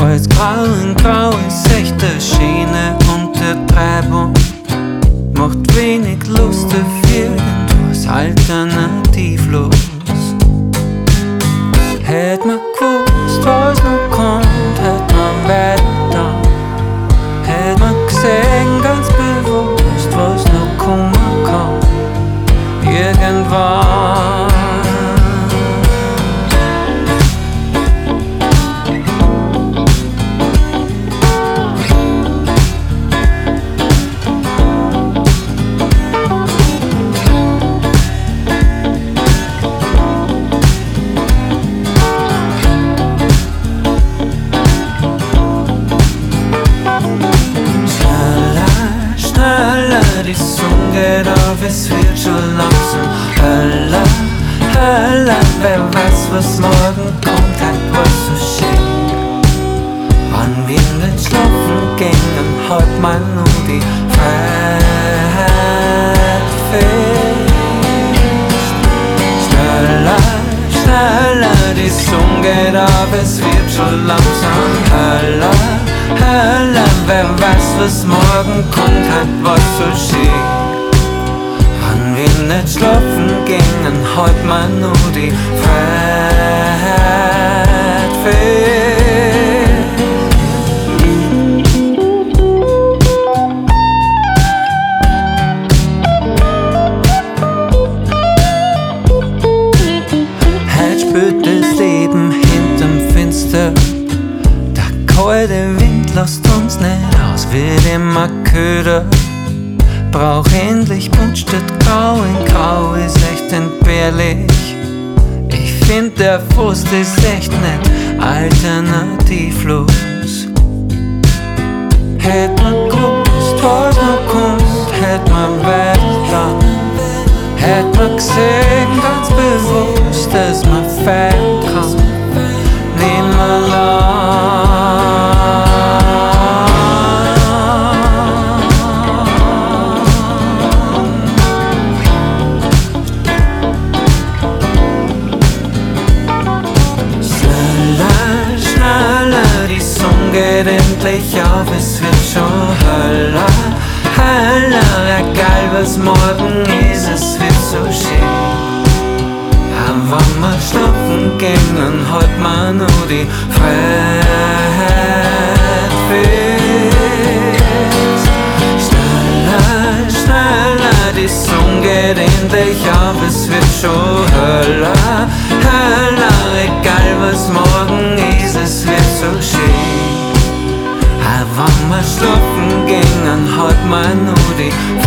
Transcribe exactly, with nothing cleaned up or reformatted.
Alles grau in grau ist echte Schiene und der Treibung macht wenig Lust auf irgendwas alternativlos. Hätt man gewusst, was noch kommt, hätt man weiter. Hätt man gesehen, ganz bewusst, was noch kommen kann. Irgendwann. Die Sonne geht auf, es wird schon langsam heller, heller. Wer weiß, was morgen kommt, hat was so schön. Wann wir nicht schlafen gingen, halt man nur die Freiheit fest. Schneller, schneller, die Sonne geht auf, es wird schon langsam heller, heller. Wer weiß, was morgen kommt, hat was so schön. Wann wir nicht schlafen gingen, halt man nur die Freiheit fest. Heute spürt das Leben hinterm Fenster. Der kalte Wind lasst uns nicht aus, wird immer köder. Brauch endlich bunt statt grau, in grau ist echt entbehrlich. Ich find der Frust ist echt nicht alternativlos. Hätt man gewusst, was noch kommt, hätt man weiter. Hätt man gesehen, ganz bewusst, dass man feiern kann. Nimmer geht endlich auf, es wird schon heller, heller. Egal was morgen ist, es wird so schön. Aber wenn wir schlafen gehen, halt man nur die Freiheit fest. Schneller, schneller, die Sonne geht endlich auf, es wird schon heller, heller. Egal was morgen ist, es wird so schön. Wenn wir schlafen gingen, halt man nur die